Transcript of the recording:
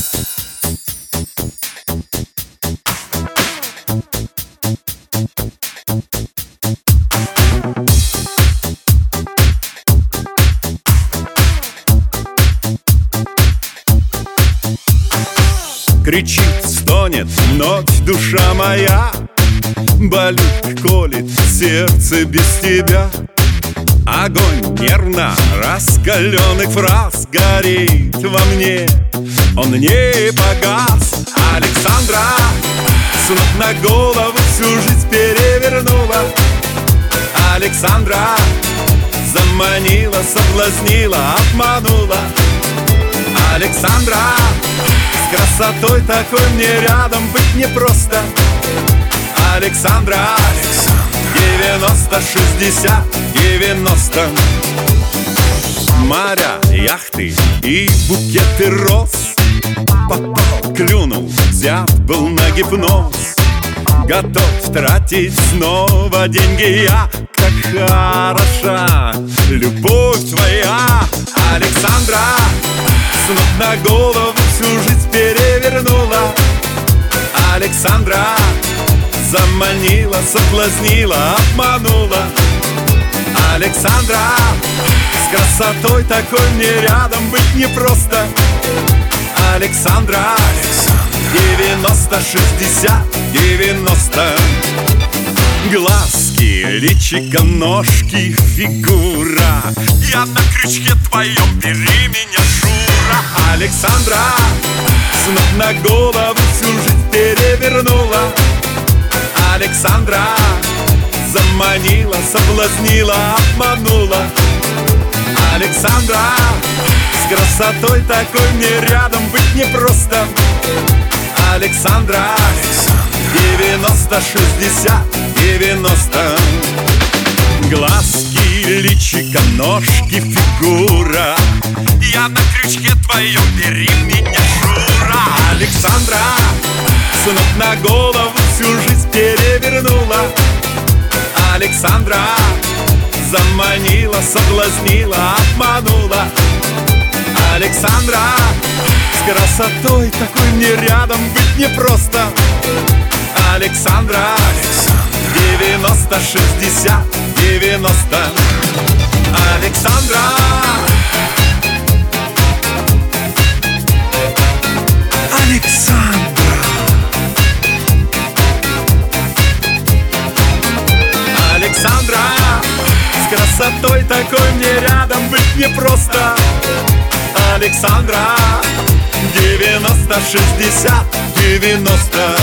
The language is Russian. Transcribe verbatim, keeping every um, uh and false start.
Кричит, стонет вновь душа моя, болит, колет сердце без тебя. Огонь нервно раскаленных фраз горит во мне, он не погас. Александра с ног на голову всю жизнь перевернула. Александра заманила, соблазнила, обманула. Александра, с красотой такой мне рядом быть непросто. Александра, девяносто, шестьдесят, девяносто. Моря, яхты и букеты роз. Попал, клюнул, взят был на гипноз. Готов тратить снова деньги я. Как хороша любовь твоя, Александра, с ног на голову всю жизнь перевернула. Александра заманила, соблазнила, обманула. Александра, с красотой такой мне рядом быть непросто. Александра, девяносто, шестьдесят, девяносто. Глазки, личико, ножки, фигура. Я на крючке твоем, бери меня, Шура. Александра с ног на голову всю жизнь перевернула. Александра заманила, соблазнила, обманула. Александра, с красотой такой мне рядом быть непросто. Александра, девяносто, шестьдесят, девяносто. Глазки, личико, ножки, фигура. Я на крючке твоем, бери меня, Шура. Александра с ног на голову всю жизнь перевернула. Александра заманила, соблазнила, обманула. Александра, с красотой такой мне рядом быть непросто. Александра, девяносто, шестьдесят, девяносто. Александра, Александра, Александра, с красотой такой мне рядом быть непросто. Александра, девяносто, шестьдесят, девяносто.